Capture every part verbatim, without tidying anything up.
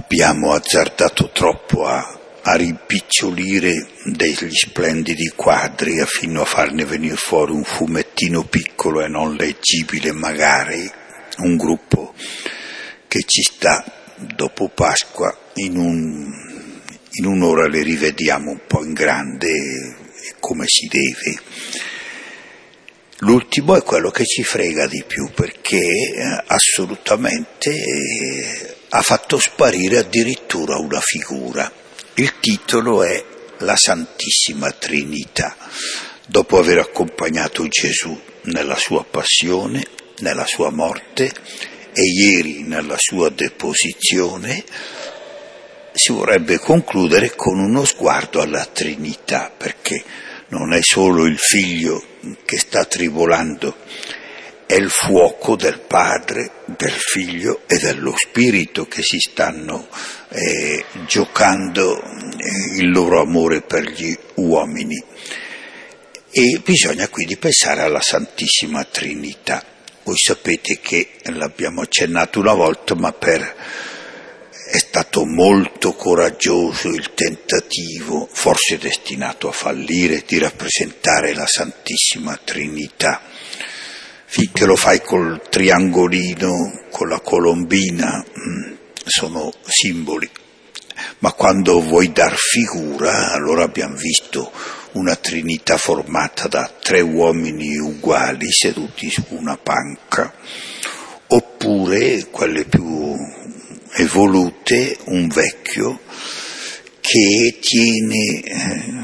abbiamo azzardato troppo a, a rimpicciolire degli splendidi quadri fino a farne venire fuori un fumettino piccolo e non leggibile, magari un gruppo che ci sta dopo Pasqua, in, un, in un'ora le rivediamo un po' in grande e come si deve. L'ultimo è quello che ci frega di più, perché eh, assolutamente eh, ha fatto sparire addirittura una figura. Il titolo è La Santissima Trinità. Dopo aver accompagnato Gesù nella sua passione, nella sua morte e ieri nella sua deposizione, si vorrebbe concludere con uno sguardo alla Trinità, perché non è solo il Figlio che sta tribolando, è il fuoco del Padre, del Figlio e dello Spirito che si stanno eh, giocando eh, il loro amore per gli uomini. E bisogna quindi pensare alla Santissima Trinità. Voi sapete che l'abbiamo accennato una volta, ma per è stato molto coraggioso il tentativo, forse destinato a fallire, di rappresentare la Santissima Trinità. Finché lo fai col triangolino, con la colombina, sono simboli. Ma quando vuoi dar figura, allora abbiamo visto una Trinità formata da tre uomini uguali seduti su una panca, oppure quelle più evolute, un vecchio che tiene eh,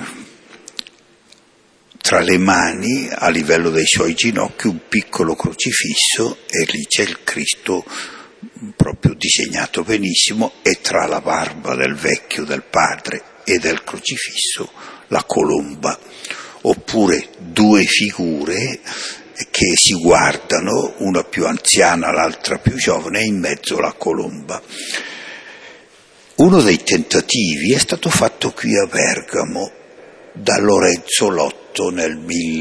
tra le mani, a livello dei suoi ginocchi, un piccolo crocifisso, e lì c'è il Cristo proprio disegnato benissimo, e tra la barba del vecchio, del padre, e del crocifisso la colomba. Oppure due figure che si guardano, una più anziana, l'altra più giovane, e in mezzo la colomba. Uno dei tentativi è stato fatto qui a Bergamo da Lorenzo Lotto nel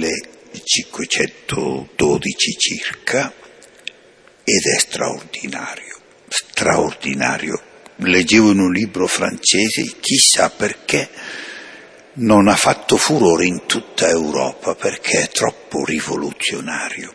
millecinquecentododici circa, ed è straordinario, straordinario. Leggevo in un libro francese, chissà perché non ha fatto furore in tutta Europa, perché è troppo rivoluzionario.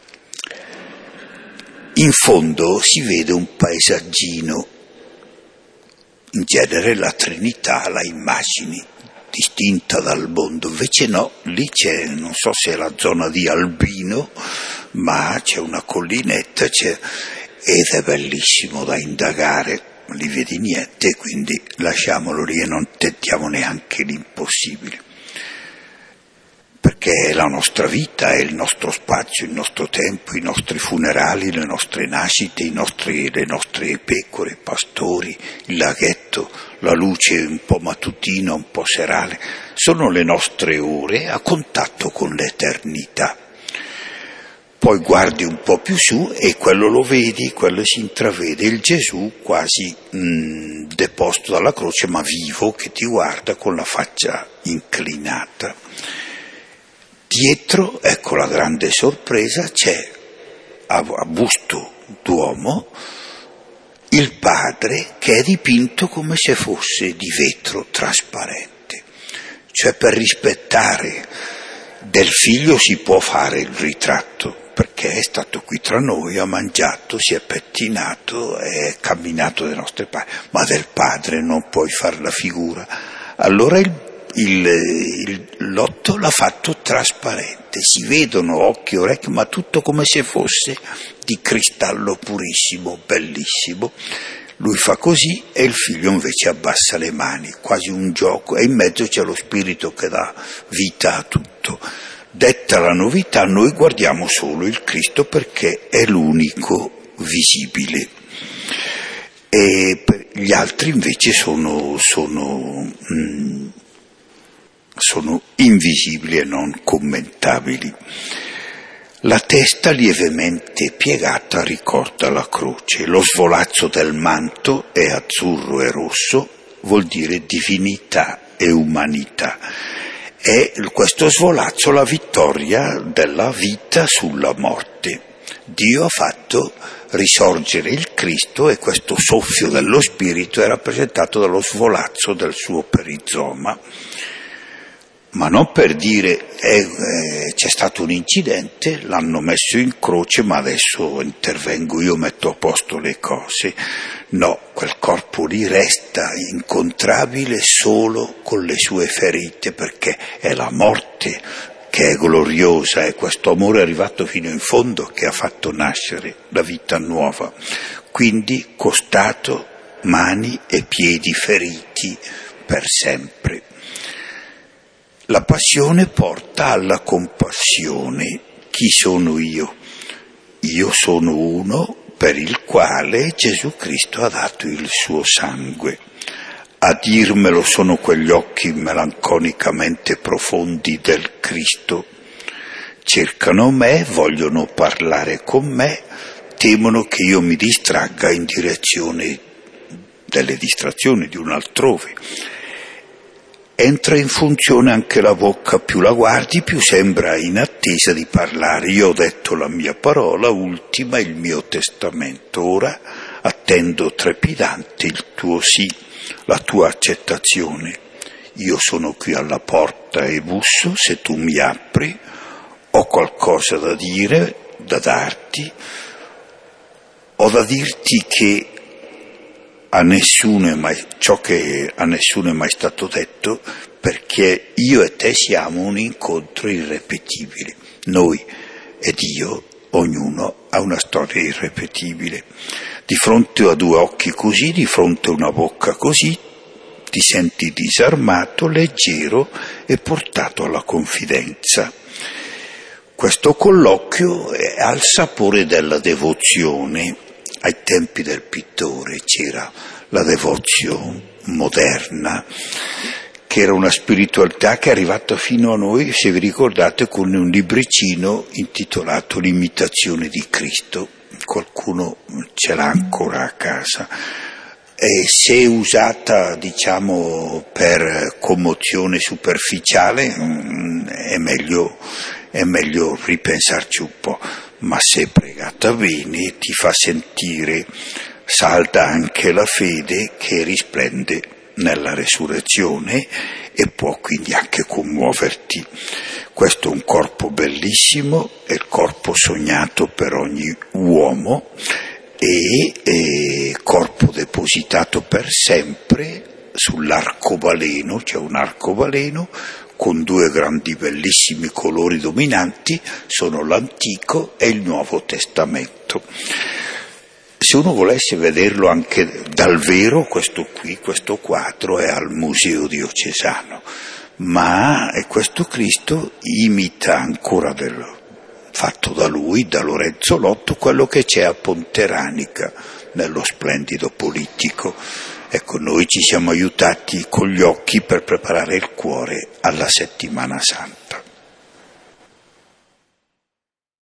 In fondo si vede un paesaggino, in genere la Trinità la immagini distinta dal mondo, invece no, lì c'è, non so se è la zona di Albino, ma c'è una collinetta, c'è, ed è bellissimo da indagare. Li vedi niente, quindi lasciamolo lì e non tentiamo neanche l'impossibile, perché è la nostra vita, è il nostro spazio, il nostro tempo, i nostri funerali, le nostre nascite, i nostri, le nostre pecore, pastori, il laghetto, la luce un po' mattutina, un po' serale, sono le nostre ore a contatto con l'eternità. Poi guardi un po' più su e quello lo vedi, quello si intravede, il Gesù quasi mh, deposto dalla croce, ma vivo, che ti guarda con la faccia inclinata. Dietro, ecco la grande sorpresa, c'è a, a busto d'uomo il Padre che è dipinto come se fosse di vetro trasparente. Cioè, per rispettare del Figlio si può fare il ritratto, perché è stato qui tra noi, ha mangiato, si è pettinato, è camminato delle nostre parti, ma del Padre non puoi fare la figura. Allora il, il, il Lotto l'ha fatto trasparente, si vedono occhi, orecchi, ma tutto come se fosse di cristallo purissimo, bellissimo. Lui fa così e il Figlio invece abbassa le mani, quasi un gioco, e in mezzo c'è lo Spirito che dà vita a tutto. Detta la novità, noi guardiamo solo il Cristo perché è l'unico visibile, e gli altri invece sono, sono, mh, sono invisibili e non commentabili. La testa lievemente piegata ricorda la croce, lo svolazzo del manto è azzurro e rosso, vuol dire divinità e umanità. È questo svolazzo la vittoria della vita sulla morte. Dio ha fatto risorgere il Cristo, e questo soffio dello Spirito è rappresentato dallo svolazzo del suo perizoma. Ma non per dire eh, eh, c'è stato un incidente, l'hanno messo in croce, ma adesso intervengo io, metto a posto le cose. No, quel corpo lì resta incontrabile solo con le sue ferite, perché è la morte che è gloriosa, è questo amore arrivato fino in fondo che ha fatto nascere la vita nuova. Quindi costato, mani e piedi feriti per sempre. La passione porta alla compassione. Chi sono io? Io sono uno per il quale Gesù Cristo ha dato il suo sangue. A dirmelo sono quegli occhi melanconicamente profondi del Cristo. Cercano me, vogliono parlare con me, temono che io mi distragga in direzione delle distrazioni di un altrove. Entra in funzione anche la bocca, più la guardi più sembra in attesa di parlare. Io ho detto la mia parola ultima, il mio testamento, ora attendo trepidante il tuo sì, la tua accettazione. Io sono qui alla porta e busso, se tu mi apri, ho qualcosa da dire, da darti, ho da dirti che a nessuno è mai, ciò che a nessuno è mai stato detto, perché io e te siamo un incontro irrepetibile. Noi ed io, ognuno ha una storia irrepetibile. Di fronte a due occhi così, di fronte a una bocca così, ti senti disarmato, leggero e portato alla confidenza. Questo colloquio ha il sapore della devozione. Ai tempi del pittore c'era la devozione moderna, che era una spiritualità che è arrivata fino a noi, se vi ricordate, con un libricino intitolato L'imitazione di Cristo. Qualcuno ce l'ha ancora a casa. E se usata, diciamo, per commozione superficiale, è meglio, è meglio ripensarci un po'. Ma se pregata bene ti fa sentire salda anche la fede che risplende nella resurrezione e può quindi anche commuoverti. Questo è un corpo bellissimo, è il corpo sognato per ogni uomo e è corpo depositato per sempre sull'arcobaleno, c'è un arcobaleno con due grandi bellissimi colori dominanti, sono l'Antico e il Nuovo Testamento. Se uno volesse vederlo anche dal vero, questo qui, questo quadro è al Museo Diocesano, ma questo Cristo imita ancora del fatto da lui, da Lorenzo Lotto, quello che c'è a Ponteranica, nello splendido Polittico. Ecco, noi ci siamo aiutati con gli occhi per preparare il cuore alla Settimana Santa.